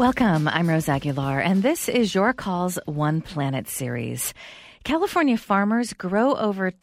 Welcome, I'm Rose Aguilar, and this is Your Call's One Planet series. California farmers grow over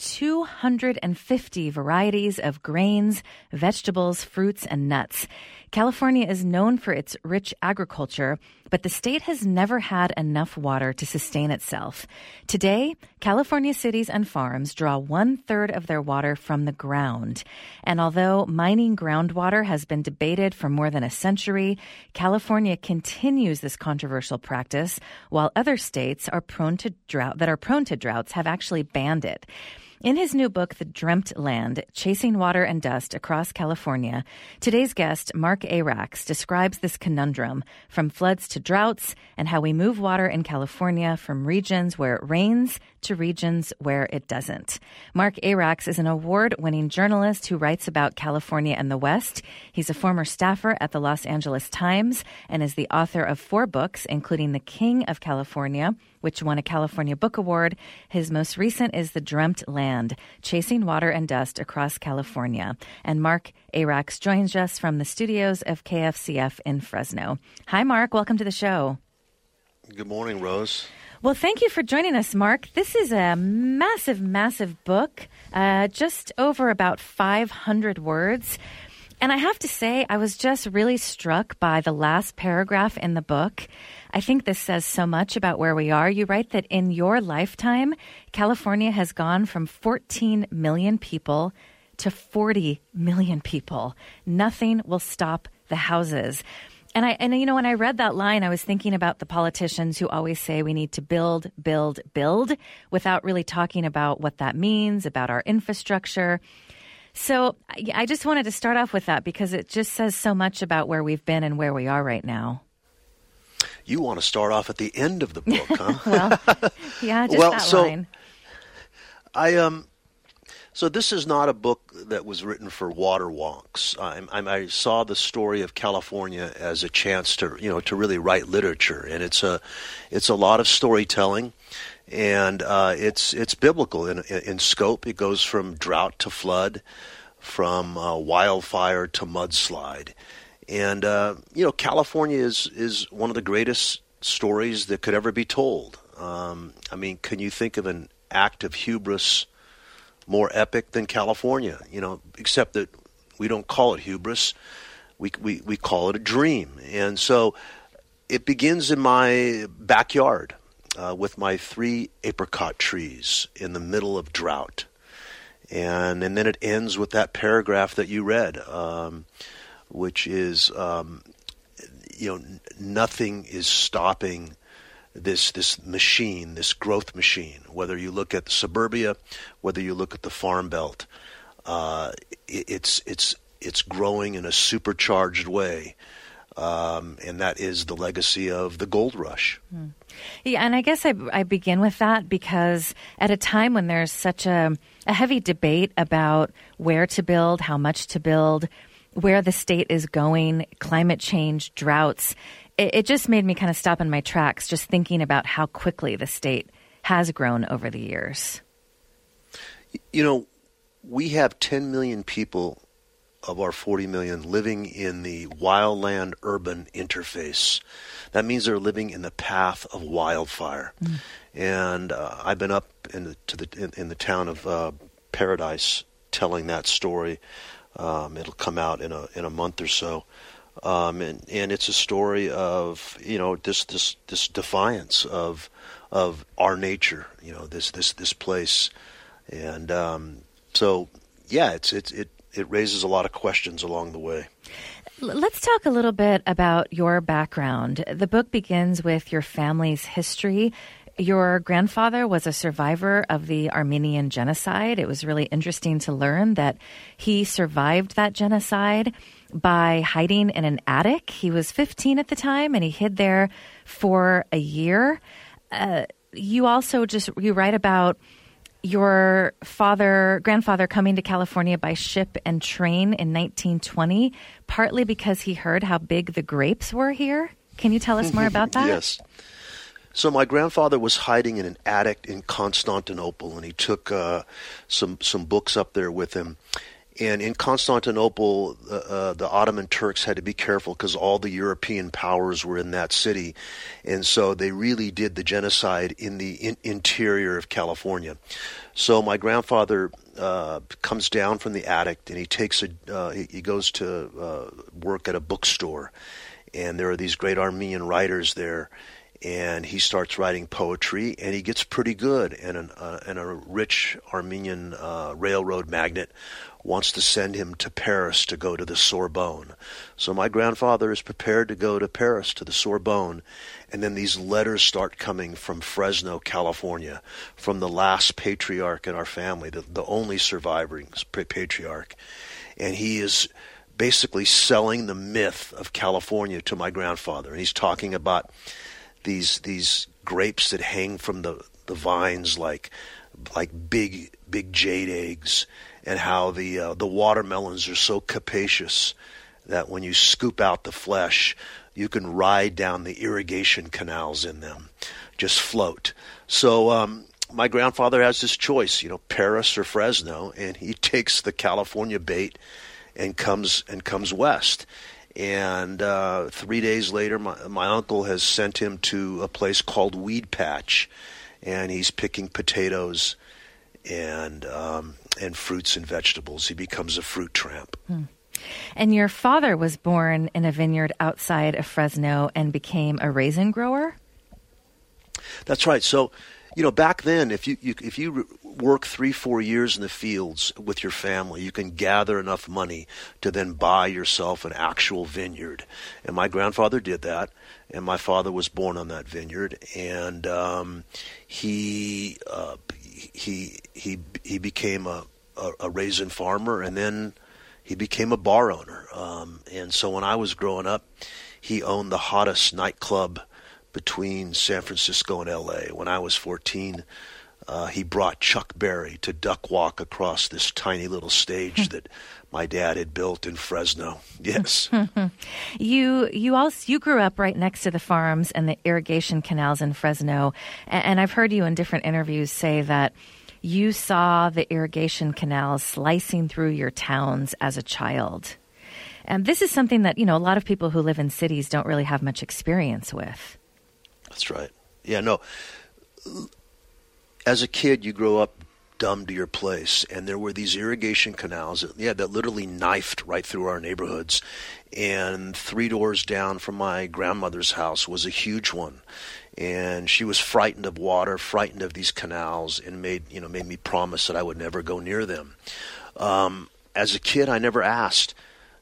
250 varieties of grains, vegetables, fruits, and nuts. California is known for its rich agriculture, but the state has never had enough water to sustain itself. Today, California cities and farms draw 1/3 of their water from the ground. And although mining groundwater has been debated for more than a century, California continues this controversial practice, while other states are prone to droughts have actually banned it. In his new book, The Dreamt Land, Chasing Water and Dust Across California, today's guest, Mark Arax, describes this conundrum from floods to droughts and how we move water in California from regions where it rains to regions where it doesn't. Mark Arax is an award-winning journalist who writes about California and the West. He's a former staffer at the Los Angeles Times and is the author of 4 books, including The King of California, which won a California Book Award. His most recent is The Dreamt Land, Chasing Water and Dust Across California. And Mark Arax joins us from the studios of KFCF in Fresno. Hi, Mark. Welcome to the show. Good morning, Rose. Well, thank you for joining us, Mark. This is a massive, massive book, just over about 500 words. And I have to say, I was just really struck by the last paragraph in the book. I think this says so much about where we are. You write that in your lifetime, California has gone from 14 million people to 40 million people. Nothing will stop the houses. And you know, when I read that line, I was thinking about the politicians who always say we need to build, build, build, without really talking about what that means, about our infrastructure. So I just wanted to start off with that because it just says so much about where we've been and where we are right now. You want to start off at the end of the book, huh? Well, yeah, just line. So this is not a book that was written for water wonks. I saw the story of California as a chance to really write literature, and it's a lot of storytelling, and it's biblical in scope. It goes from drought to flood, from wildfire to mudslide. And, California is one of the greatest stories that could ever be told. Can you think of an act of hubris more epic than California? Except that we don't call it hubris. We call it a dream. And so it begins in my backyard with my 3 apricot trees in the middle of drought. And then it ends with that paragraph that you read, which is, nothing is stopping this machine, this growth machine. Whether you look at suburbia, whether you look at the Farm Belt, it's growing in a supercharged way, and that is the legacy of the gold rush. Yeah, and I guess I begin with that because at a time when there's such a heavy debate about where to build, how much to build, where the state is going, climate change, droughts, it just made me kind of stop in my tracks just thinking about how quickly the state has grown over the years. We have 10 million people of our 40 million living in the wildland-urban interface. That means they're living in the path of wildfire. And I've been up in the town of Paradise telling that story. It'll come out in a month or so, and it's a story of this defiance of our nature, this place, and it raises a lot of questions along the way. Let's talk a little bit about your background. The book begins with your family's history. Your grandfather was a survivor of the Armenian genocide. It was really interesting to learn that he survived that genocide by hiding in an attic. He was 15 at the time, and he hid there for a year. You also you write about your grandfather coming to California by ship and train in 1920, partly because he heard how big the grapes were here. Can you tell us more about that? Yes. So my grandfather was hiding in an attic in Constantinople, and he took some books up there with him. And in Constantinople, the Ottoman Turks had to be careful because all the European powers were in that city. And so they really did the genocide in the interior of California. So my grandfather comes down from the attic, and he goes to work at a bookstore. And there are these great Armenian writers there. And he starts writing poetry, and he gets pretty good. And a rich Armenian railroad magnate wants to send him to Paris to go to the Sorbonne. So my grandfather is prepared to go to Paris, to the Sorbonne, and then these letters start coming from Fresno, California, from the last patriarch in our family, the only surviving patriarch. And he is basically selling the myth of California to my grandfather. And he's talking about these grapes that hang from the vines like big jade eggs, and how the watermelons are so capacious that when you scoop out the flesh, you can ride down the irrigation canals in them, just float. So my grandfather has this choice, Paris or Fresno, and he takes the California bait and comes west. And 3 days later, my uncle has sent him to a place called Weed Patch, and he's picking potatoes and fruits and vegetables. He becomes a fruit tramp. And your father was born in a vineyard outside of Fresno and became a raisin grower? That's right. So, back then, if you work 3-4 years in the fields with your family, you can gather enough money to then buy yourself an actual vineyard. And my grandfather did that, and my father was born on that vineyard. And he became a raisin farmer, and then he became a bar owner. And so when I was growing up, he owned the hottest nightclub between San Francisco and L.A. When I was 14, he brought Chuck Berry to duck walk across this tiny little stage that my dad had built in Fresno. Yes. You grew up right next to the farms and the irrigation canals in Fresno, and I've heard you in different interviews say that you saw the irrigation canals slicing through your towns as a child. And this is something that, a lot of people who live in cities don't really have much experience with. That's right. Yeah, no. As a kid, you grow up dumb to your place, and there were these irrigation canals that literally knifed right through our neighborhoods. And 3 doors down from my grandmother's house was a huge one. And she was frightened of water, frightened of these canals, and made me promise that I would never go near them. As a kid, I never asked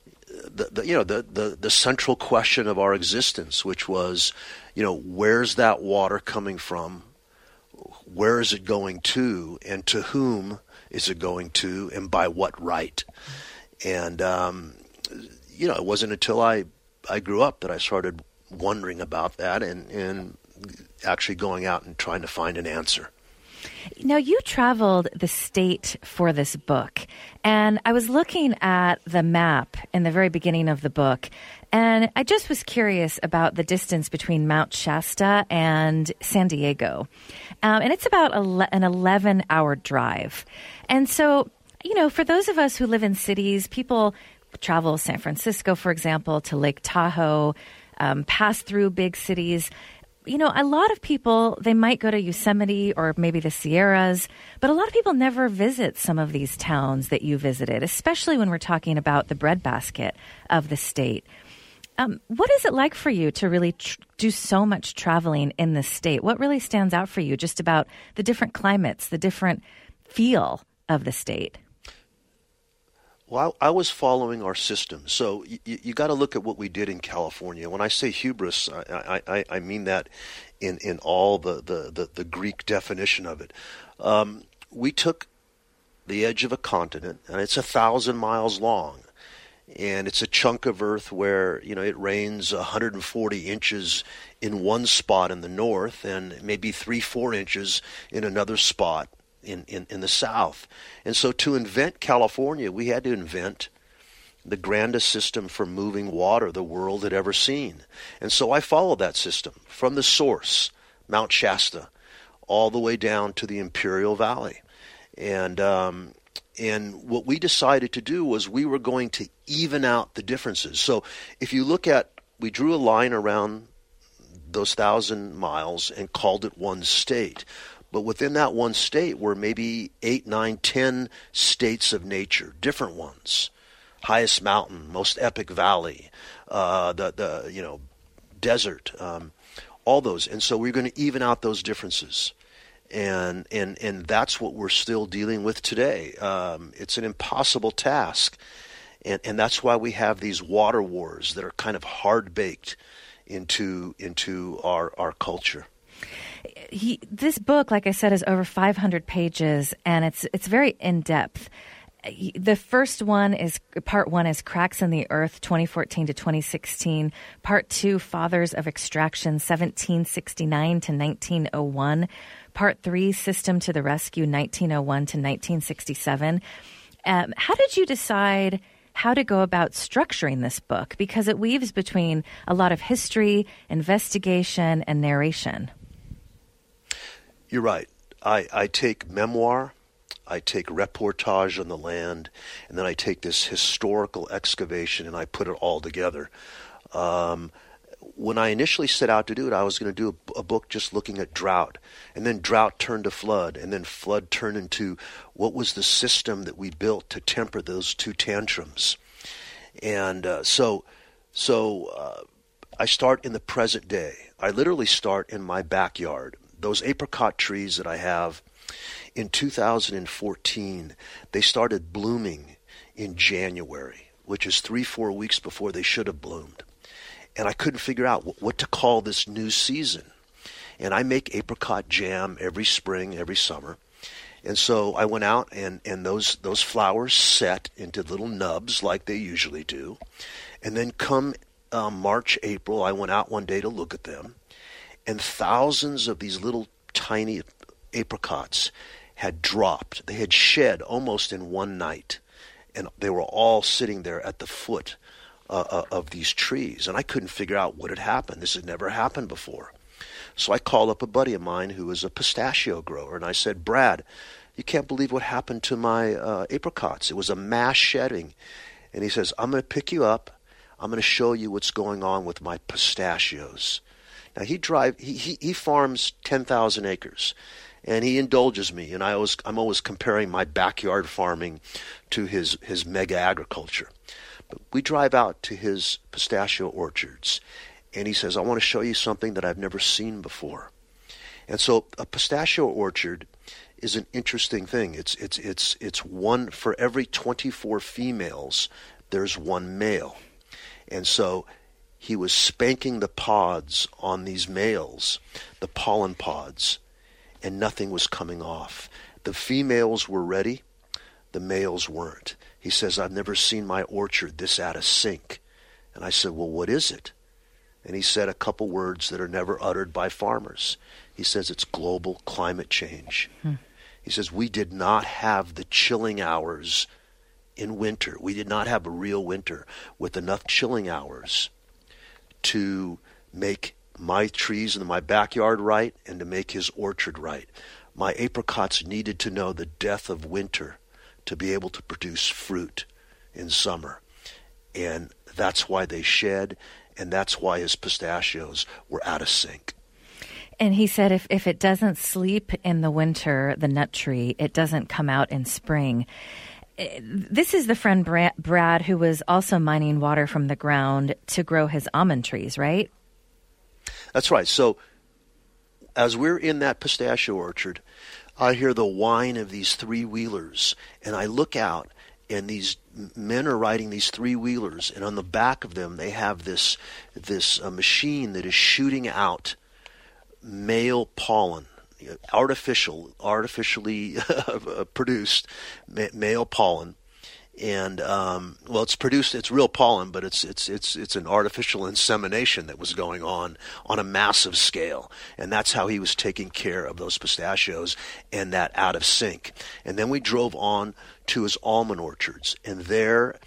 the central question of our existence, which was, where's that water coming from? Where is it going to, and to whom is it going to, and by what right? And it wasn't until I grew up that I started wondering about that and actually going out and trying to find an answer. Now, you traveled the state for this book, and I was looking at the map in the very beginning of the book, and I just was curious about the distance between Mount Shasta and San Diego. And it's about an 11-hour drive. And so, for those of us who live in cities, people travel San Francisco, for example, to Lake Tahoe, pass through big cities. A lot of people, they might go to Yosemite or maybe the Sierras, but a lot of people never visit some of these towns that you visited, especially when we're talking about the breadbasket of the state. What is it like for you to really do so much traveling in the state? What really stands out for you just about the different climates, the different feel of the state? Well, I was following our system. So you got to look at what we did in California. When I say hubris, I mean that in all the Greek definition of it. We took the edge of a continent, and it's 1,000 miles long. And it's a chunk of earth where, it rains 140 inches in one spot in the north and maybe 3-4 inches in another spot in the south. And so to invent California, we had to invent the grandest system for moving water the world had ever seen. And so I followed that system from the source, Mount Shasta, all the way down to the Imperial Valley. And And what we decided to do was we were going to even out the differences. So if you look at, we drew a line around those 1,000 miles and called it one state. But within that one state were maybe 8, 9, 10 states of nature, different ones. Highest mountain, most epic valley, the desert, all those. And so we're going to even out those differences. And that's what we're still dealing with today. It's an impossible task. And that's why we have these water wars that are kind of hard-baked into our culture. This book, like I said, is over 500 pages, and it's very in-depth. The first one is, part one is Cracks in the Earth, 2014 to 2016. Part two, Fathers of Extraction, 1769 to 1901. Part three, System to the Rescue, 1901 to 1967. How did you decide how to go about structuring this book? Because it weaves between a lot of history, investigation, and narration. You're right. I take memoir, I take reportage on the land, and then I take this historical excavation and I put it all together. When I initially set out to do it, I was going to do a book just looking at drought, and then drought turned to flood, and then flood turned into what was the system that we built to temper those two tantrums. And so I start in the present day. I literally start in my backyard. Those apricot trees that I have, in 2014, they started blooming in January, which is 3-4 weeks before they should have bloomed. And I couldn't figure out what to call this new season. And I make apricot jam every spring, every summer. And so I went out and those flowers set into little nubs like they usually do. And then come March, April, I went out one day to look at them. And thousands of these little tiny apricots had dropped. They had shed almost in one night. And they were all sitting there at the foot of these trees. And I couldn't figure out what had happened. This had never happened before. So I called up a buddy of mine who was a pistachio grower. And I said, Brad, you can't believe what happened to my apricots. It was a mass shedding. And he says, I'm going to pick you up. I'm going to show you what's going on with my pistachios. Now, he farms 10,000 acres, and he indulges me, and I'm always comparing my backyard farming to his mega agriculture. But we drive out to his pistachio orchards, and he says, I want to show you something that I've never seen before. And so a pistachio orchard is an interesting thing. It's one for every 24 females, there's one male. And so he was spanking the pods on these males, the pollen pods, and nothing was coming off. The females were ready, the males weren't. He says, I've never seen my orchard this out of sync. And I said, well, what is it? And he said a couple words that are never uttered by farmers. He says it's global climate change. He says we did not have the chilling hours in winter. We did not have a real winter with enough chilling hours to make my trees in my backyard right and to make his orchard right. My apricots needed to know the death of winter to be able to produce fruit in summer. And that's why they shed, and that's why his pistachios were out of sync. And he said if it doesn't sleep in the winter, the nut tree, it doesn't come out in spring. This is the friend Brad who was also mining water from the ground to grow his almond trees, right? That's right. So as we're in that pistachio orchard, I hear the whine of these three-wheelers, and I look out, and these men are riding these three-wheelers, and on the back of them they have this machine that is shooting out male pollen, artificially produced male pollen, and it's produced. It's real pollen, but it's an artificial insemination that was going on a massive scale, and that's how he was taking care of those pistachios and that out of sync. And then we drove on to his almond orchards, and there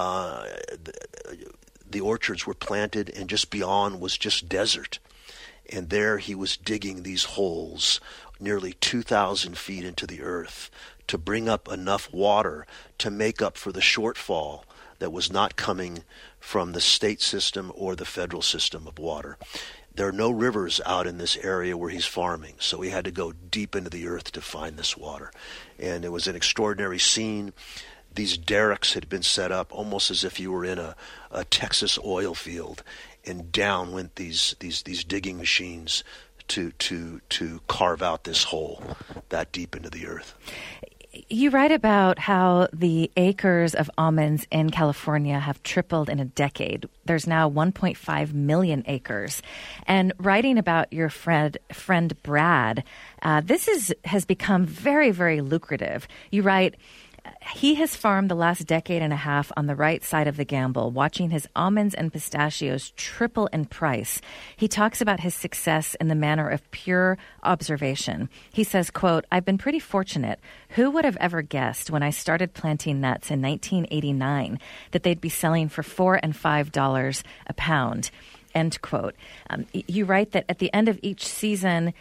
the orchards were planted, and just beyond was just desert. And there he was digging these holes nearly 2,000 feet into the earth to bring up enough water to make up for the shortfall that was not coming from the state system or the federal system of water. There are no rivers out in this area where he's farming, so he had to go deep into the earth to find this water. And it was an extraordinary scene. These derricks had been set up almost as if you were in a Texas oil field, and down went these digging machines to carve out this hole that deep into the earth. You write about how the acres of almonds in California have tripled in a decade. There's now 1.5 million acres. And writing about your friend Brad, this has become very, very lucrative. You write, he has farmed the last decade and a half on the right side of the gamble, watching his almonds and pistachios triple in price. He talks about his success in the manner of pure observation. He says, quote, "I've been pretty fortunate. Who would have ever guessed when I started planting nuts in 1989 that they'd be selling for $4 and $5 a pound?" End quote. You write that at the end of each season,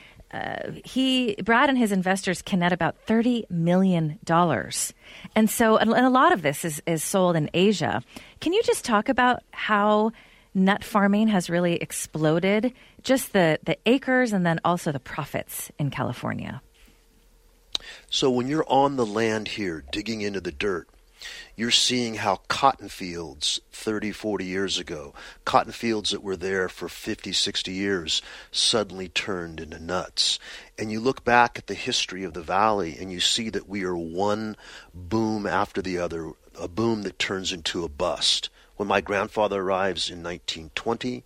Brad and his investors can net about $30 million. And so, and a lot of this is sold in Asia. Can you just talk about how nut farming has really exploded, just the acres and then also the profits in California? So when you're on the land here, digging into the dirt, you're seeing how cotton fields 30, 40 years ago, cotton fields that were there for 50, 60 years, suddenly turned into nuts. And you look back at the history of the valley and you see that we are one boom after the other, a boom that turns into a bust. When my grandfather arrives in 1920,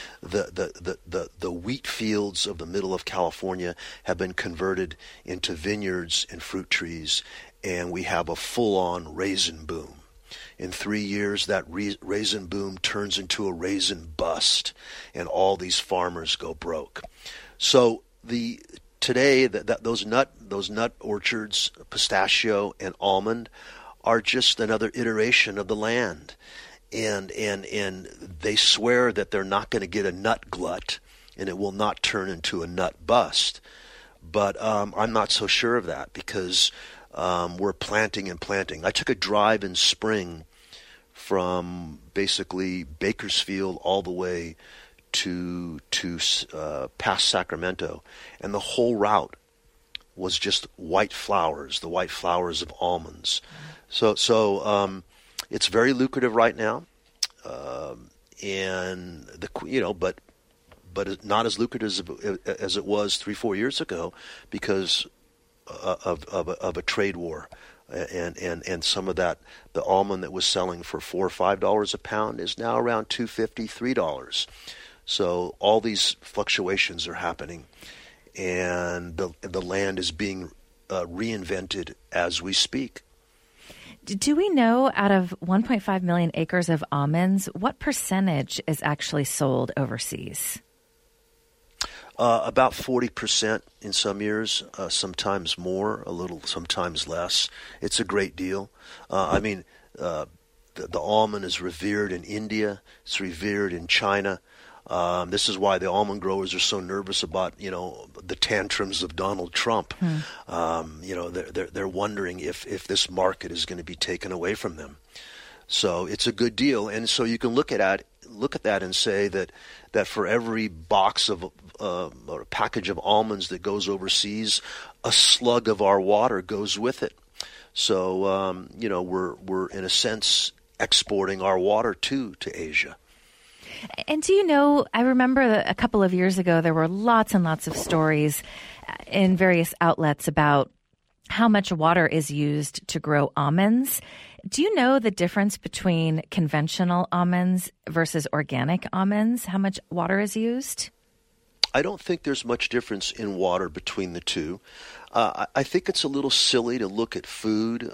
the wheat fields of the middle of California have been converted into vineyards and fruit trees, and we have a full-on raisin boom. In 3 years, that raisin boom turns into a raisin bust, and all these farmers go broke. So today, those nut orchards, pistachio and almond, are just another iteration of the land. And they swear that they're not going to get a nut glut, and it will not turn into a nut bust. But I'm not so sure of that, because we're planting and planting. I took a drive in spring from basically Bakersfield all the way to past Sacramento, and the whole route was just white flowers, the white flowers of almonds. So it's very lucrative right now, and but not as lucrative as it was 3-4 years ago because of a trade war, and some of that, the almond that was selling for $4 or $5 a pound is now around $2.50, $3. So all these fluctuations are happening, and the land is being reinvented as we speak. Do we know, out of 1.5 million acres of almonds, what percentage is actually sold overseas? About 40% in some years, sometimes more, a little, sometimes less. It's a great deal. The almond is revered in India. It's revered in China. This is why the almond growers are so nervous about, the tantrums of Donald Trump. They're wondering if this market is going to be taken away from them. So it's a good deal, and so you can look at that and say that for every box of or a package of almonds that goes overseas, a slug of our water goes with it. So we're in a sense exporting our water to Asia. And do you know, I remember a couple of years ago, there were lots and lots of stories in various outlets about how much water is used to grow almonds. Do you know the difference between conventional almonds versus organic almonds? How much water is used? I don't think there's much difference in water between the two. I think it's a little silly to look at food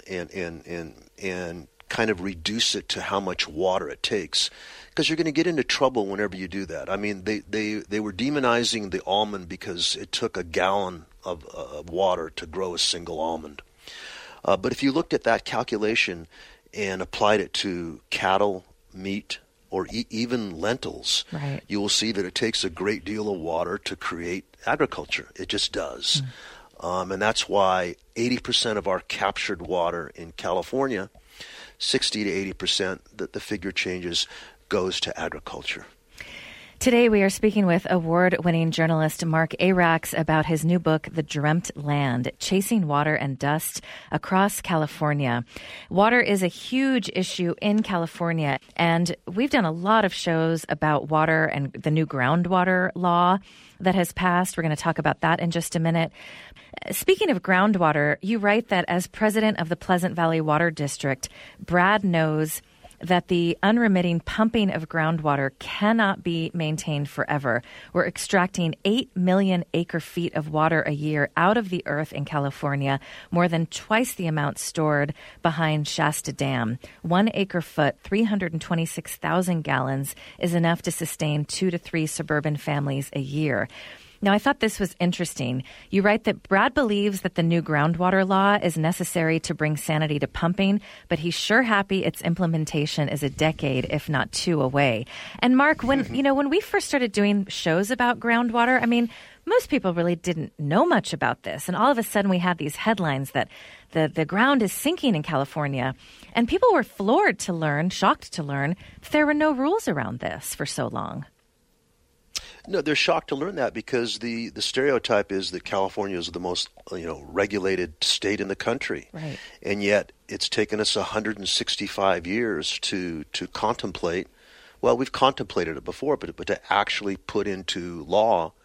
and kind of reduce it to how much water it takes, because you're going to get into trouble whenever you do that. I mean, they were demonizing the almond because it took a gallon of water to grow a single almond. But if you looked at that calculation and applied it to cattle, meat, or even lentils, right, you will see that it takes a great deal of water to create agriculture. It just does. And that's why 80% of our captured water in California, 60 to 80%, the figure changes, goes to agriculture. Today, we are speaking with award-winning journalist Mark Arax about his new book, The Dreamt Land, Chasing Water and Dust Across California. Water is a huge issue in California, and we've done a lot of shows about water and the new groundwater law that has passed. We're going to talk about that in just a minute. Speaking of groundwater, you write that as president of the Pleasant Valley Water District, Brad knows that the unremitting pumping of groundwater cannot be maintained forever. We're extracting 8 million acre-feet of water a year out of the earth in California, more than twice the amount stored behind Shasta Dam. 1 acre-foot, 326,000 gallons, is enough to sustain 2 to 3 suburban families a year. Now, I thought this was interesting. You write that Brad believes that the new groundwater law is necessary to bring sanity to pumping, but he's sure happy its implementation is a decade, if not 2, away. And Mark, when we first started doing shows about groundwater, I mean, most people really didn't know much about this. And all of a sudden we had these headlines that the ground is sinking in California. And people were floored to learn, shocked to learn, that there were no rules around this for so long. No, they're shocked to learn that because the stereotype is that California is the most regulated state in the country, right? And yet it's taken us 165 years to contemplate. Well, we've before, but to actually put into law,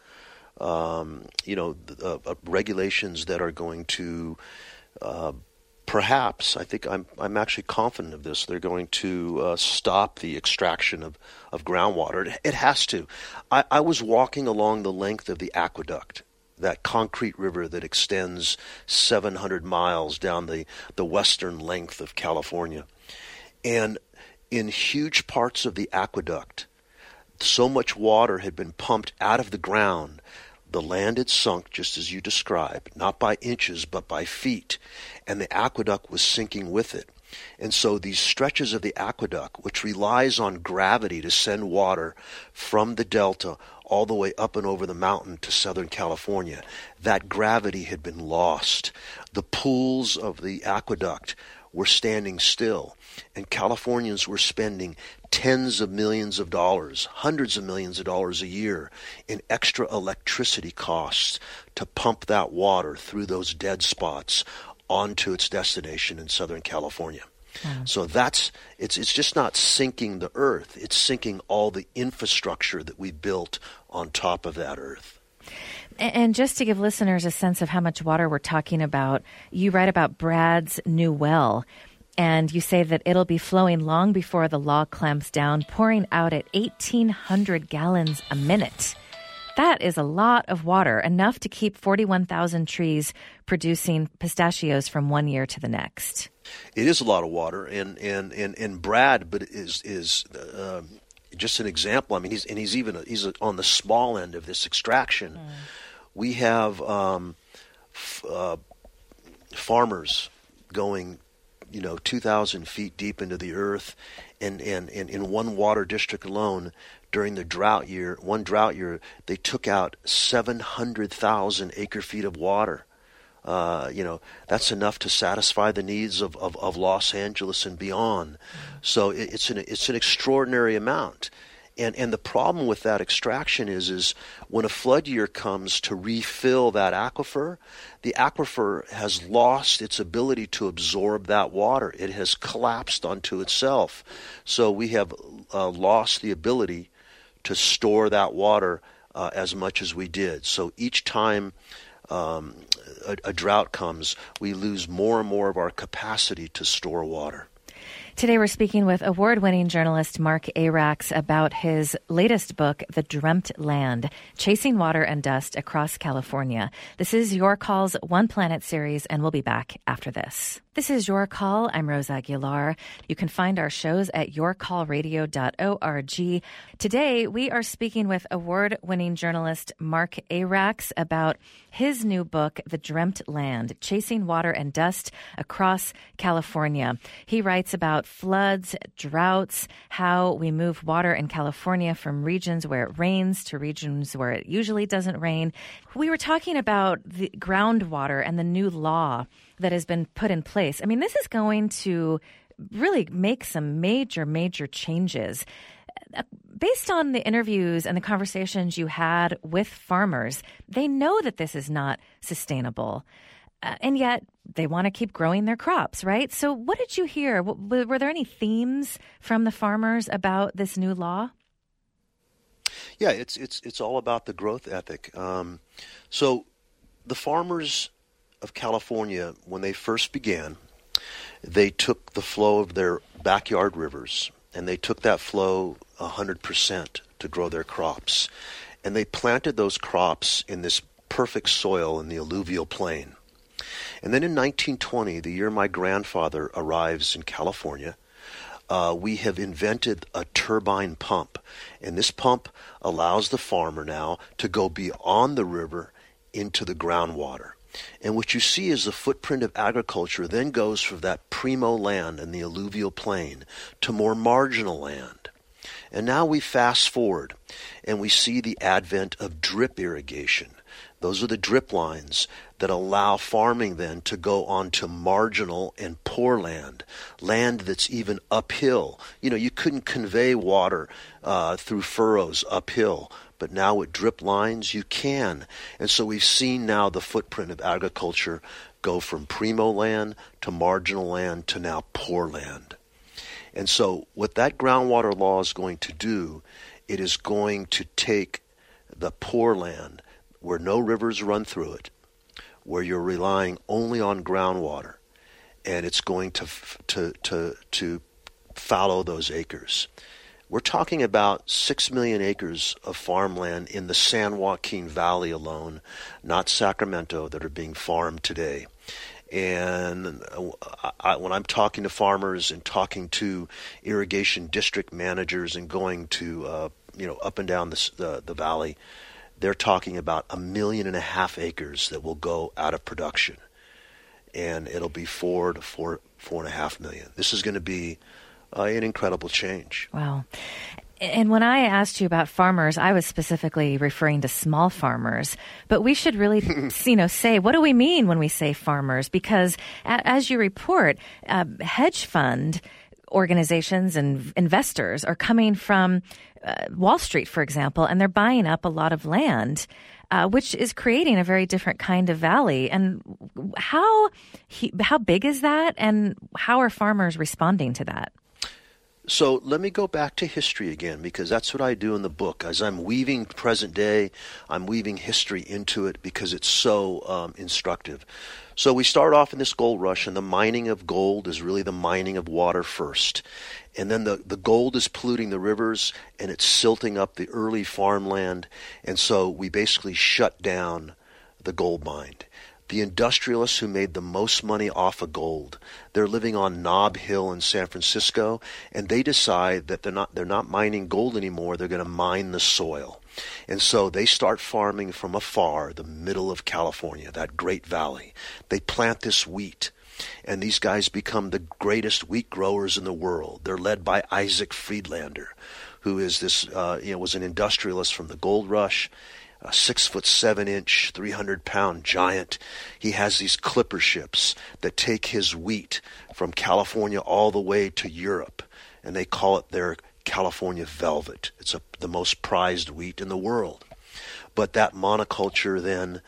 regulations that are going to perhaps, I think I'm actually confident of this, they're going to stop the extraction of groundwater. It has to. I was walking along the length of the aqueduct, that concrete river that extends 700 miles down the western length of California. And in huge parts of the aqueduct, so much water had been pumped out of the ground. The land had sunk, just as you described, not by inches, but by feet, and the aqueduct was sinking with it. And so these stretches of the aqueduct, which relies on gravity to send water from the delta all the way up and over the mountain to Southern California, that gravity had been lost. The pools of the aqueduct were standing still, and Californians were spending tens of millions of dollars, hundreds of millions of dollars a year in extra electricity costs to pump that water through those dead spots onto its destination in Southern California. Wow. So it's just not sinking the earth, it's sinking all the infrastructure that we built on top of that earth. And just to give listeners a sense of how much water we're talking about, you write about Brad's new well, and you say that it'll be flowing long before the law clamps down, pouring out at 1,800 gallons a minute. That is a lot of water, enough to keep 41,000 trees producing pistachios from one year to the next. It is a lot of water, and Brad, but is just an example. I mean, he's on the small end of this extraction. We have farmers going 2,000 feet deep into the earth, and in one water district alone, during the one drought year, they took out 700,000 acre-feet of water. That's enough to satisfy the needs of Los Angeles and beyond. So it's an extraordinary amount. And the problem with that extraction is when a flood year comes to refill that aquifer, the aquifer has lost its ability to absorb that water. It has collapsed onto itself. So we have lost the ability to store that water as much as we did. So each time a drought comes, we lose more and more of our capacity to store water. Today we're speaking with award-winning journalist Mark Arax about his latest book, The Dreamt Land, Chasing Water and Dust Across California. This is Your Call's One Planet series, and we'll be back after this. This is Your Call. I'm Rosa Aguilar. You can find our shows at yourcallradio.org. Today, we are speaking with award-winning journalist Mark Arax about his new book, The Dreamt Land, Chasing Water and Dust Across California. He writes about floods, droughts, how we move water in California from regions where it rains to regions where it usually doesn't rain. We were talking about the groundwater and the new law that has been put in place. I mean, this is going to really make some major, major changes. Based on the interviews and the conversations you had with farmers, they know that this is not sustainable. And yet they want to keep growing their crops, right? So what did you hear? Were there any themes from the farmers about this new law? Yeah, it's all about the growth ethic. So the farmers of California, when they first began, they took the flow of their backyard rivers, and they took that flow 100% to grow their crops. And they planted those crops in this perfect soil in the alluvial plain. And then in 1920, the year my grandfather arrives in California, we have invented a turbine pump. And this pump allows the farmer now to go beyond the river into the groundwater. And what you see is the footprint of agriculture then goes from that primo land in the alluvial plain to more marginal land. And now we fast forward and we see the advent of drip irrigation. Those are the drip lines that allow farming then to go on to marginal and poor land that's even uphill. You know, you couldn't convey water through furrows uphill, but now with drip lines you can. And so we've seen now the footprint of agriculture go from primo land to marginal land to now poor land. And so what that groundwater law is going to do, it is going to take the poor land where no rivers run through it, where you're relying only on groundwater, and it's going to fallow those acres. We're talking about 6 million acres of farmland in the San Joaquin Valley alone, not Sacramento, that are being farmed today. And when I'm talking to farmers and talking to irrigation district managers and going to up and down the valley, they're talking about 1.5 million acres that will go out of production, and it'll be 4 to 4.5 million. This is going to be an incredible change. Wow. And when I asked you about farmers, I was specifically referring to small farmers. But we should really, say, what do we mean when we say farmers? Because as you report, hedge fund organizations and investors are coming from Wall Street, for example, and they're buying up a lot of land, which is creating a very different kind of valley. And how big is that, and how are farmers responding to that? So let me go back to history again, because that's what I do in the book. As I'm weaving present day, I'm weaving history into it because it's so instructive. So we start off in this gold rush, and the mining of gold is really the mining of water first. And then the gold is polluting the rivers, and it's silting up the early farmland. And so we basically shut down the gold mine. The industrialists who made the most money off of gold, they're living on Nob Hill in San Francisco, and they decide that they're not mining gold anymore. They're going to mine the soil. And so they start farming from afar, the middle of California, that great valley. They plant this wheat, and these guys become the greatest wheat growers in the world. They're led by Isaac Friedlander, who is was an industrialist from the gold rush. A 6'7", 300-pound giant. He has these clipper ships that take his wheat from California all the way to Europe, and they call it their California Velvet. It's the most prized wheat in the world. But that monoculture then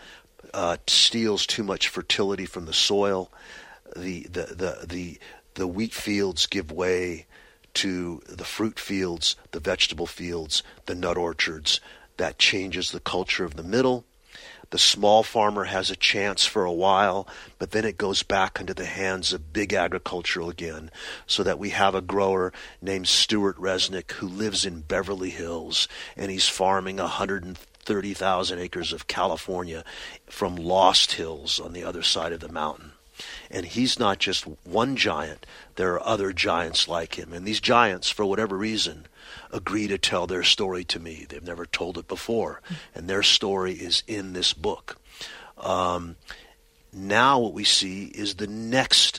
steals too much fertility from the soil. The wheat fields give way to the fruit fields, the vegetable fields, the nut orchards. That changes the culture of the middle. The small farmer has a chance for a while, but then it goes back into the hands of big agricultural again, so that we have a grower named Stuart Resnick who lives in Beverly Hills, and he's farming 130,000 acres of California from Lost Hills on the other side of the mountain. And he's not just one giant. There are other giants like him. And these giants, for whatever reason, agree to tell their story to me. They've never told it before. And their story is in this book. Now what we see is the next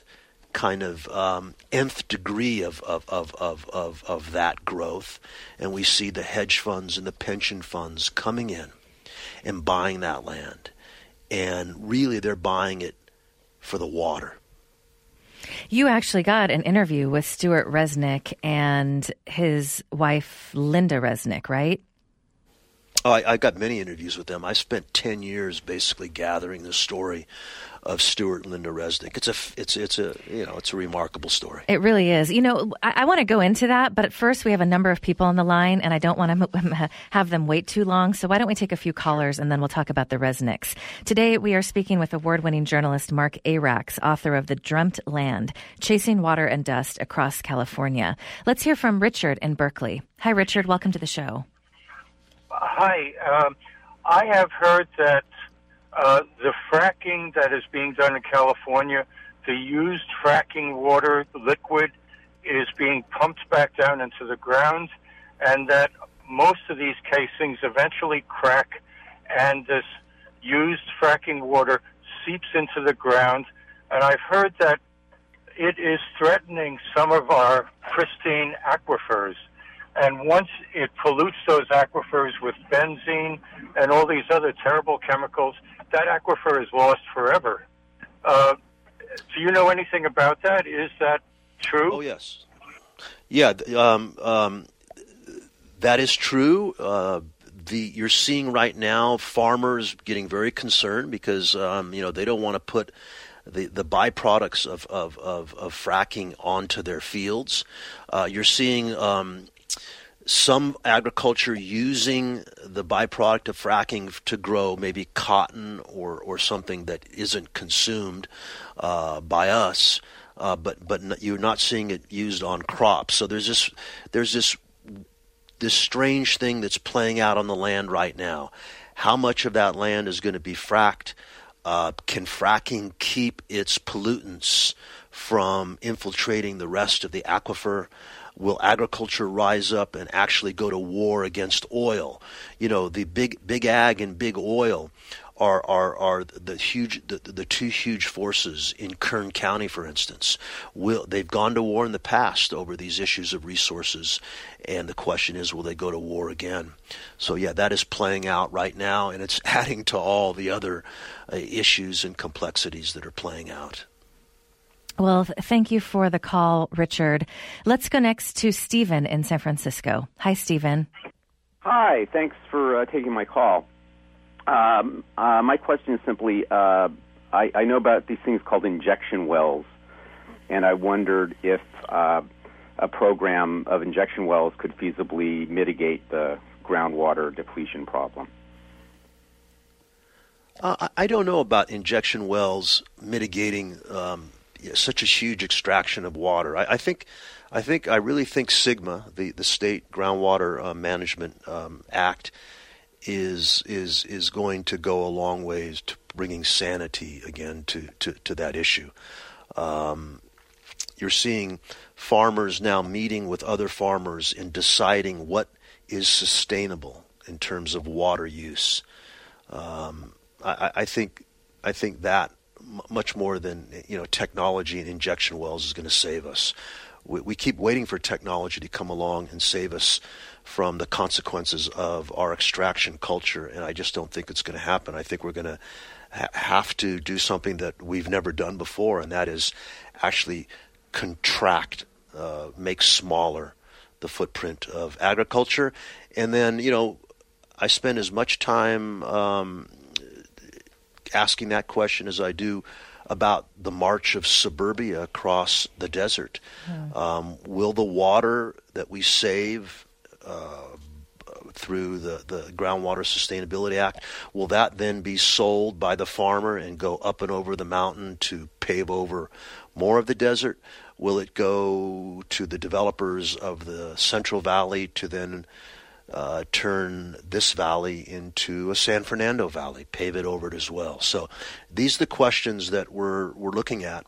kind of nth degree of that growth, and we see the hedge funds and the pension funds coming in and buying that land, and really they're buying it for the water. You actually got an interview with Stuart Resnick and his wife, Linda Resnick, right? Oh, I got many interviews with them. I spent 10 years basically gathering the story of Stuart and Linda Resnick. It's a remarkable story. It really is. I want to go into that, but at first we have a number of people on the line, and I don't want to have them wait too long. So why don't we take a few callers, and then we'll talk about the Resnicks. Today we are speaking with award-winning journalist Mark Arax, author of The Dreamt Land: Chasing Water and Dust Across California. Let's hear from Richard in Berkeley. Hi, Richard. Welcome to the show. Hi. I have heard that the fracking that is being done in California, the used fracking water, liquid, is being pumped back down into the ground, and that most of these casings eventually crack, and this used fracking water seeps into the ground. And I've heard that it is threatening some of our pristine aquifers. And once it pollutes those aquifers with benzene and all these other terrible chemicals, that aquifer is lost forever. Do you know anything about that? Is that true? Oh, yes. Yeah, that is true. You're seeing right now farmers getting very concerned because they don't want to put the byproducts of fracking onto their fields. You're seeing some agriculture using the byproduct of fracking to grow maybe cotton or something that isn't consumed by us, but you're not seeing it used on crops. So there's this strange thing that's playing out on the land right now. How much of that land is going to be fracked? Can fracking keep its pollutants from infiltrating the rest of the aquifer? Will agriculture rise up and actually go to war against oil? The big ag and big oil are the two huge forces in Kern County, for instance. They've gone to war in the past over these issues of resources, and the question is, will they go to war again? So yeah, that is playing out right now, and it's adding to all the other issues and complexities that are playing out. Well, thank you for the call, Richard. Let's go next to Stephen in San Francisco. Hi, Stephen. Hi. Thanks for taking my call. My question is simply, I know about these things called injection wells, and I wondered if a program of injection wells could feasibly mitigate the groundwater depletion problem. I don't know about injection wells mitigating such a huge extraction of water. I really think SGMA, the State Groundwater Management Act, is going to go a long ways to bringing sanity again to that issue. You're seeing farmers now meeting with other farmers and deciding what is sustainable in terms of water use. I think that much more than technology and injection wells is going to save us. We keep waiting for technology to come along and save us from the consequences of our extraction culture, and I just don't think it's going to happen. I think we're going to have to do something that we've never done before, and that is actually contract, make smaller the footprint of agriculture. And then, I spend as much time asking that question as I do about the march of suburbia across the desert. Will the water that we save through the Groundwater Sustainability Act, will that then be sold by the farmer and go up and over the mountain to pave over more of the desert? Will it go to the developers of the Central Valley to then turn this valley into a San Fernando Valley, pave it over it as well? So these are the questions that we're looking at,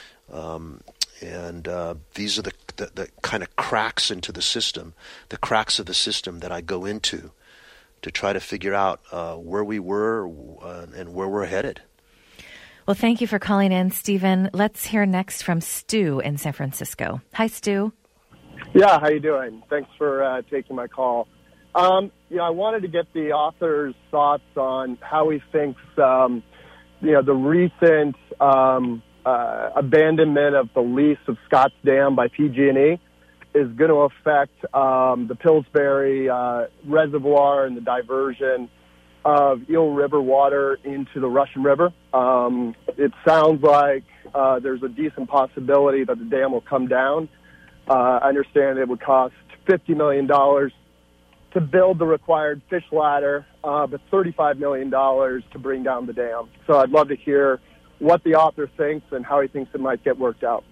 and these are the kind of cracks into the system, the cracks of the system that I go into to try to figure out where we were and where we're headed. Well, thank you for calling in, Stephen. Let's hear next from Stu in San Francisco. Hi, Stu. Yeah, how you doing? Thanks for taking my call. I wanted to get the author's thoughts on how he thinks, the recent abandonment of the lease of Scotts Dam by PG&E is going to affect the Pillsbury Reservoir and the diversion of Eel River water into the Russian River. It sounds like there's a decent possibility that the dam will come down. I understand it would cost $50 million to build the required fish ladder, but $35 million to bring down the dam. So I'd love to hear what the author thinks and how he thinks it might get worked out.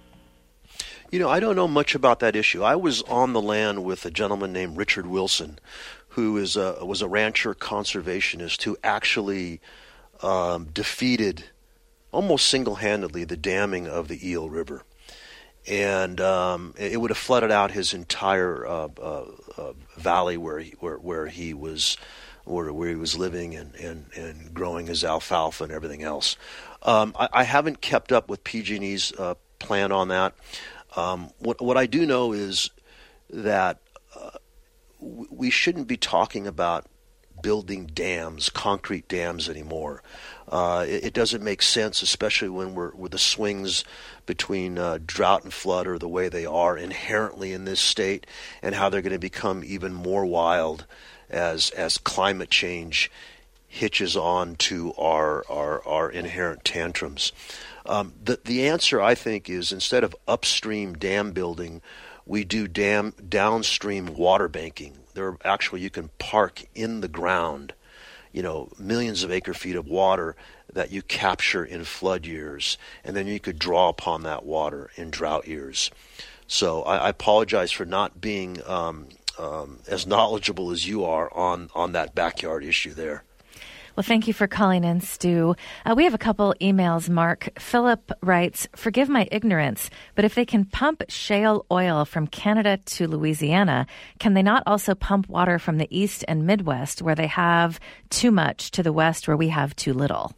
I don't know much about that issue. I was on the land with a gentleman named Richard Wilson, who was a rancher conservationist who actually defeated almost single-handedly the damming of the Eel River. And it would have flooded out his entire valley where he was living and growing his alfalfa and everything else. I haven't kept up with PG&E's plan on that. What I do know is that we shouldn't be talking about building dams, concrete dams anymore. It doesn't make sense, especially when with the swings between drought and flood are the way they are inherently in this state, and how they're going to become even more wild as climate change hitches on to our inherent tantrums. The answer, I think, is instead of upstream dam building, we do downstream water banking. You can park in the ground, millions of acre feet of water that you capture in flood years, and then you could draw upon that water in drought years. So I apologize for not being as knowledgeable as you are on that backyard issue there. Well, thank you for calling in, Stu. We have a couple emails, Mark. Philip writes, "Forgive my ignorance, but if they can pump shale oil from Canada to Louisiana, can they not also pump water from the East and Midwest where they have too much to the West where we have too little?"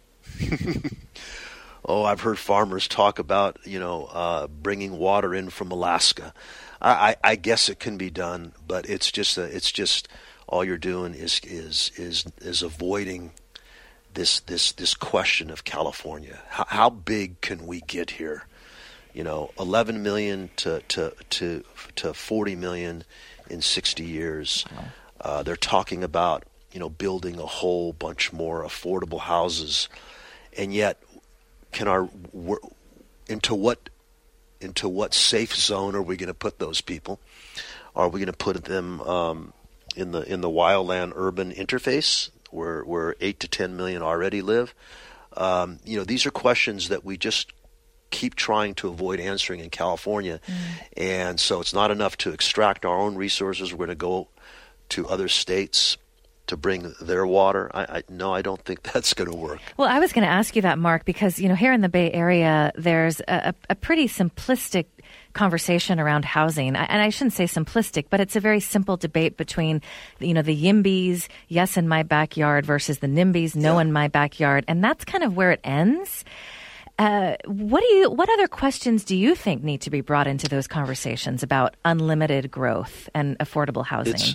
Oh, I've heard farmers talk about, bringing water in from Alaska. I guess it can be done, but it's just all you're doing is avoiding this question of California. How big can we get here? 11 million to 40 million in 60 years. Wow. They're talking about building a whole bunch more affordable houses, and yet into what safe zone are we going to put those people? Are we going to put them in the wildland urban interface where 8 to 10 million already live? These are questions that we just keep trying to avoid answering in California. And so it's not enough to extract our own resources. We're going to go to other states to bring their water. I don't think that's going to work. Well, I was going to ask you that, Mark, because here in the Bay Area, there's a pretty simplistic conversation around housing. And I shouldn't say simplistic, but it's a very simple debate between, the YIMBYs, yes in my backyard, versus the NIMBYs, no in my backyard. And that's kind of where it ends. What other questions do you think need to be brought into those conversations about unlimited growth and affordable housing?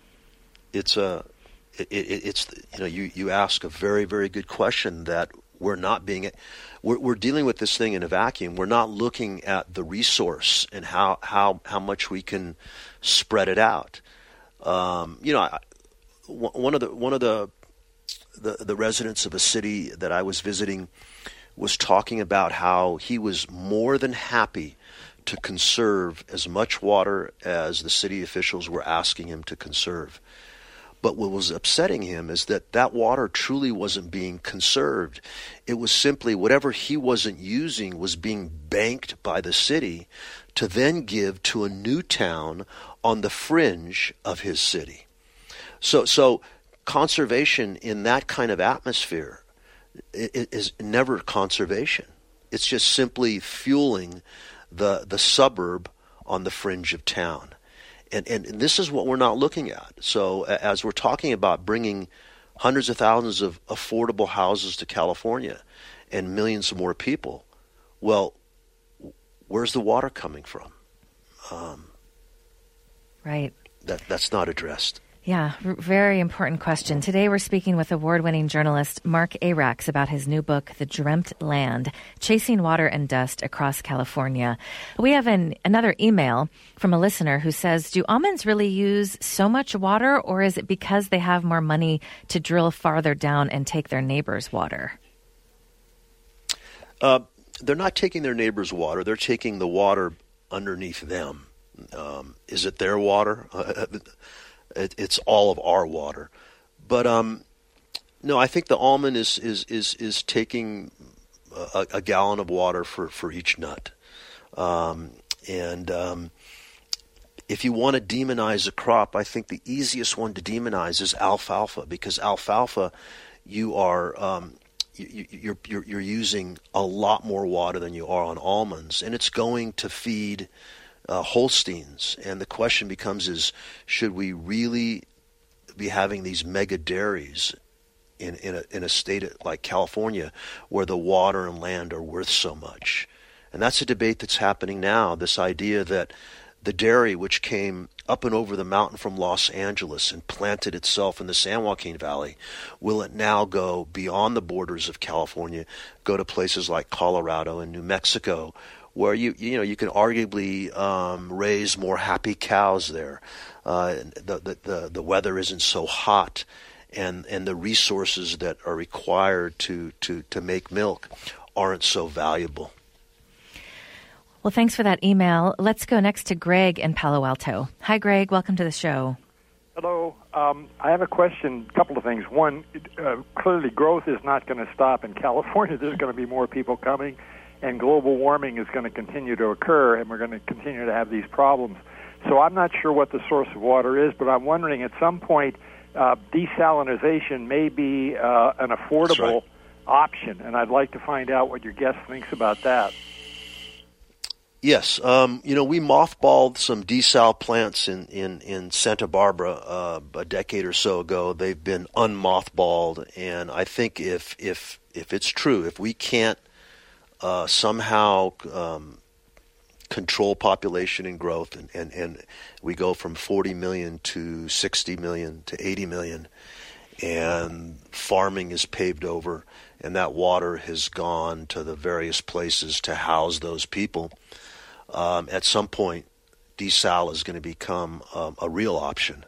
You ask a very, very good question that we're dealing with this thing in a vacuum. We're not looking at the resource and how much we can spread it out. One of the residents of a city that I was visiting was talking about how he was more than happy to conserve as much water as the city officials were asking him to conserve. But what was upsetting him is that water truly wasn't being conserved. It was simply whatever he wasn't using was being banked by the city to then give to a new town on the fringe of his city. So conservation in that kind of atmosphere is never conservation. It's just simply fueling the suburb on the fringe of town. And this is what we're not looking at. So as we're talking about bringing hundreds of thousands of affordable houses to California and millions more people. Well, where's the water coming from? Right. That's not addressed. Yeah, very important question. Today we're speaking with award-winning journalist Mark Arax about his new book, The Dreamt Land, Chasing Water and Dust Across California. We have another email from a listener who says, do almonds really use so much water, or is it because they have more money to drill farther down and take their neighbor's water? They're not taking their neighbor's water. They're taking the water underneath them. Is it their water? It's all of our water, but no. I think the almond is taking a gallon of water for each nut, and if you want to demonize a crop, I think the easiest one to demonize is alfalfa, because alfalfa, you're using a lot more water than you are on almonds, and it's going to feed Holsteins, and the question becomes should we really be having these mega dairies in a state like California where the water and land are worth so much? And that's a debate that's happening now, this idea that the dairy, which came up and over the mountain from Los Angeles and planted itself in the San Joaquin Valley, will it now go beyond the borders of California, go to places like Colorado and New Mexico, where you can arguably raise more happy cows there. The weather isn't so hot, and the resources that are required to make milk aren't so valuable. Well, thanks for that email. Let's go next to Greg in Palo Alto. Hi, Greg. Welcome to the show. Hello. I have a question, a couple of things. One, clearly growth is not going to stop in California. There's going to be more people coming, and global warming is going to continue to occur, and we're going to continue to have these problems. So I'm not sure what the source of water is, but I'm wondering at some point desalinization may be an affordable option, and I'd like to find out what your guest thinks about that. Yes, we mothballed some desal plants in Santa Barbara a decade or so ago. They've been unmothballed, and I think if it's true, if we can't somehow control population and growth, and we go from 40 million to 60 million to 80 million, and farming is paved over, and that water has gone to the various places to house those people, at some point desal is going to become a real option.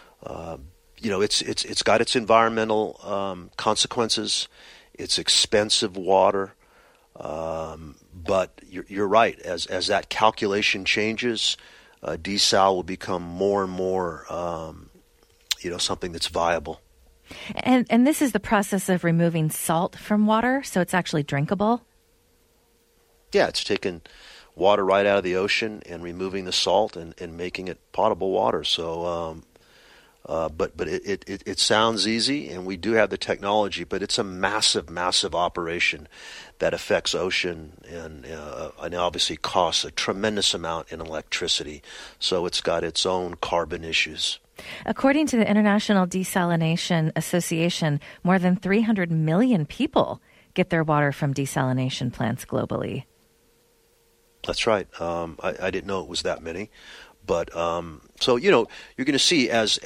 It's got its environmental consequences. It's expensive water. But you're right. As that calculation changes, desal will become more and more, something that's viable. And this is the process of removing salt from water, so it's actually drinkable? Yeah, it's taking water right out of the ocean and removing the salt and making it potable water. So, but it sounds easy, and we do have the technology, but it's a massive, massive operation that affects ocean and obviously costs a tremendous amount in electricity. So it's got its own carbon issues. According to the International Desalination Association, more than 300 million people get their water from desalination plants globally. That's right. I didn't know it was that many. But so you're going to see as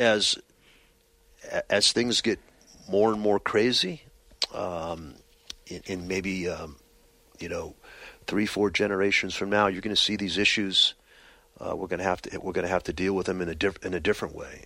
things get more and more crazy, in maybe 3-4 generations from now, you're going to see these issues. We're going to have to deal with them in a different way.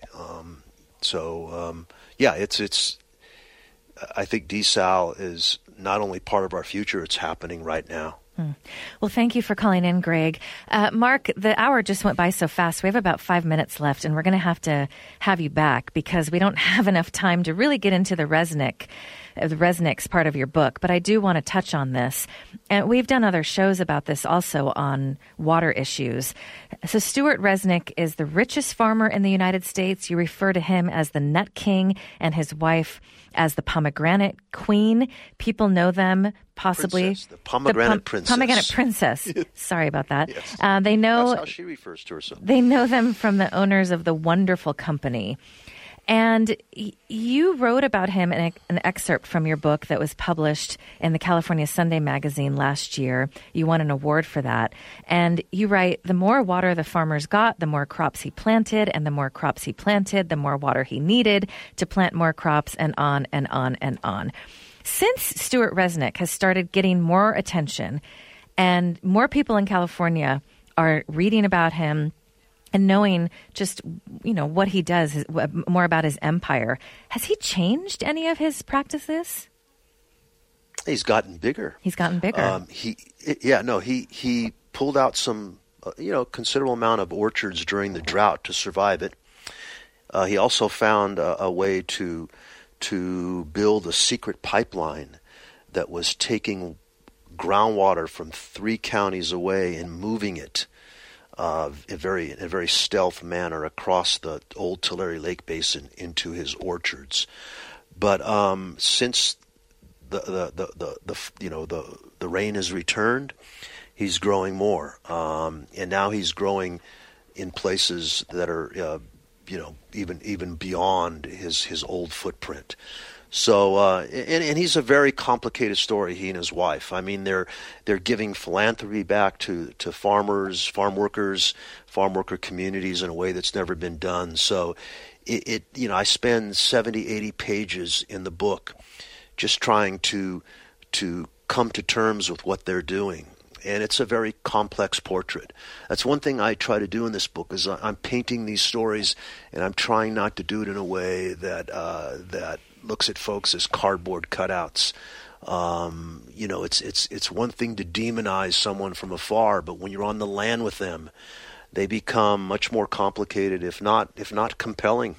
It's. I think desal is not only part of our future; it's happening right now. Well, thank you for calling in, Greg. Mark, the hour just went by so fast. We have about 5 minutes left, and we're going to have you back because we don't have enough time to really get into the Resnick's part of your book. But I do want to touch on this. And we've done other shows about this also on water issues. So Stuart Resnick is the richest farmer in the United States. You refer to him as the Nut King and his wife as the Pomegranate Queen. People know them possibly. The Pomegranate Princess. Pomegranate Princess. Sorry about that. Yes. They know. That's how she refers to herself. They know them from the owners of the Wonderful Company. And you wrote about him in an excerpt from your book that was published in the California Sunday magazine last year. You won an award for that. And you write, the more water the farmers got, the more crops he planted, and the more crops he planted, the more water he needed to plant more crops, and on and on and on. Since Stuart Resnick has started getting more attention and more people in California are reading about him and knowing just, what he does, more about his empire, has he changed any of his practices? He's gotten bigger. He pulled out some, considerable amount of orchards during the drought to survive it. He also found a way to build a secret pipeline that was taking groundwater from 3 counties away and moving it in a very stealth manner across the old Tulare Lake Basin into his orchards. But since the rain has returned, he's growing more, and now he's growing in places that are even beyond his old footprint. So, and he's a very complicated story, he and his wife. I mean, they're giving philanthropy back to farmers, farm worker communities in a way that's never been done. So I spend 70, 80 pages in the book just trying to come to terms with what they're doing. And it's a very complex portrait. That's one thing I try to do in this book, is I'm painting these stories, and I'm trying not to do it in a way that looks at folks as cardboard cutouts. It's one thing to demonize someone from afar, but when you're on the land with them, they become much more complicated, if not compelling.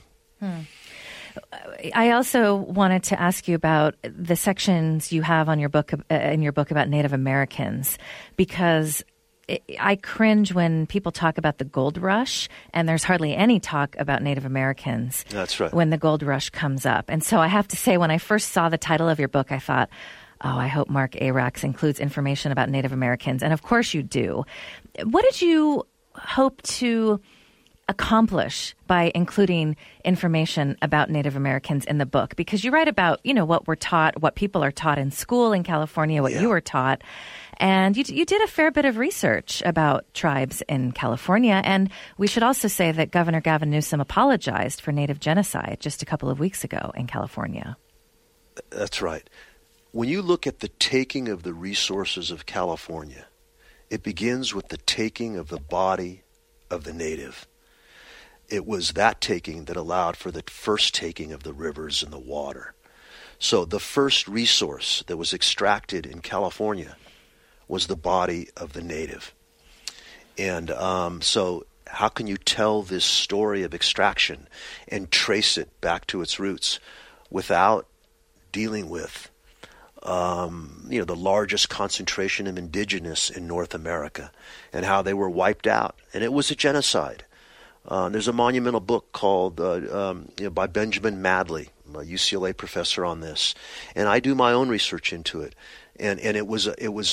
I also wanted to ask you about the sections you have on your book, in your book about Native Americans, because I cringe when people talk about the gold rush, and there's hardly any talk about Native Americans. That's right. When the gold rush comes up. And so I have to say, when I first saw the title of your book, I thought, I hope Mark Arax includes information about Native Americans. And of course you do. What did you hope to accomplish by including information about Native Americans in the book? Because you write about, what we're taught, what people are taught in school in California, what you were taught. And you did a fair bit of research about tribes in California. And we should also say that Governor Gavin Newsom apologized for Native genocide just a couple of weeks ago in California. That's right. When you look at the taking of the resources of California, it begins with the taking of the body of the native. It was that taking that allowed for the first taking of the rivers and the water. So the first resource that was extracted in California was the body of the native. And so how can you tell this story of extraction and trace it back to its roots without dealing with the largest concentration of indigenous in North America and how they were wiped out? And it was a genocide. There's a monumental book called by Benjamin Madley, a UCLA professor, on this, and I do my own research into it. And it was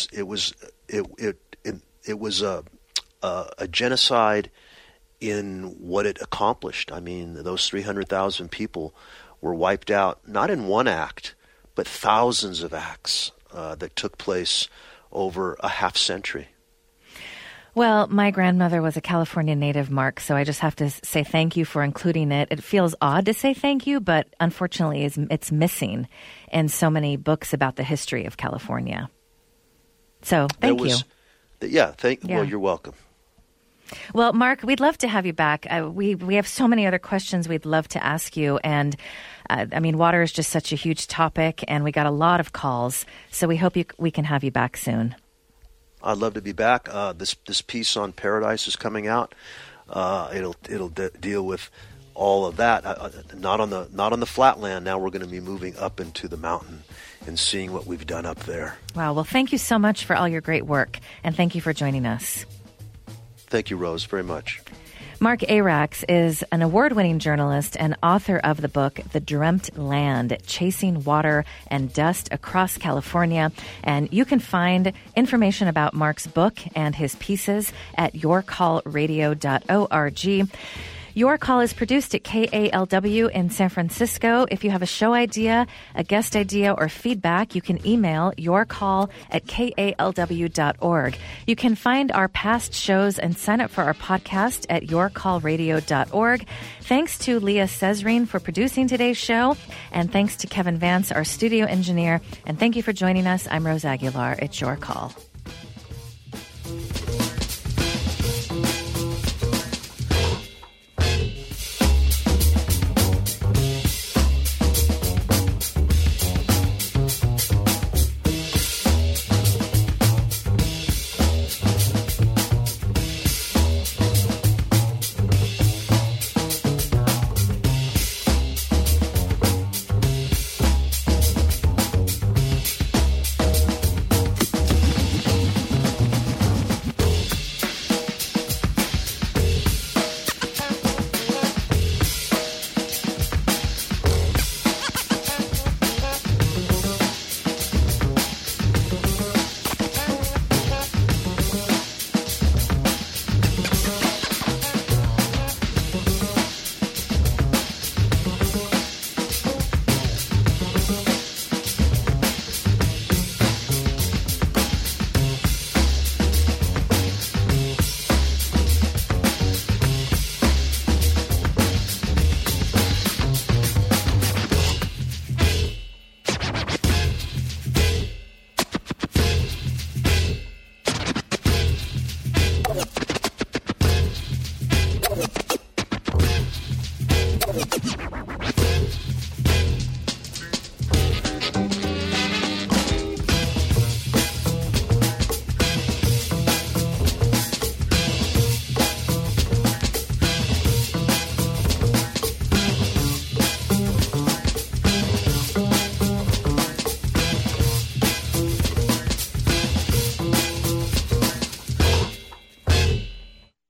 a genocide in what it accomplished. I mean, those 300,000 people were wiped out, not in one act, but thousands of acts that took place over a half century. Well, my grandmother was a California native, Mark, so I just have to say thank you for including it. It feels odd to say thank you, but unfortunately it's missing in so many books about the history of California. So thank you. Well, you're welcome. Well, Mark, we'd love to have you back. We have so many other questions we'd love to ask you. And water is just such a huge topic, and we got a lot of calls. So we hope we can have you back soon. I'd love to be back. This piece on Paradise is coming out. It'll deal with all of that. Not on the flatland. Now we're going to be moving up into the mountain and seeing what we've done up there. Wow. Well, thank you so much for all your great work, and thank you for joining us. Thank you, Rose, very much. Mark Arax is an award-winning journalist and author of the book, The Dreamt Land, Chasing Water and Dust Across California. And you can find information about Mark's book and his pieces at yourcallradio.org. Your Call is produced at KALW in San Francisco. If you have a show idea, a guest idea, or feedback, you can email yourcall@kalw.org. You can find our past shows and sign up for our podcast at yourcallradio.org. Thanks to Leah Cesrine for producing today's show, and thanks to Kevin Vance, our studio engineer. And thank you for joining us. I'm Rose Aguilar. It's Your Call.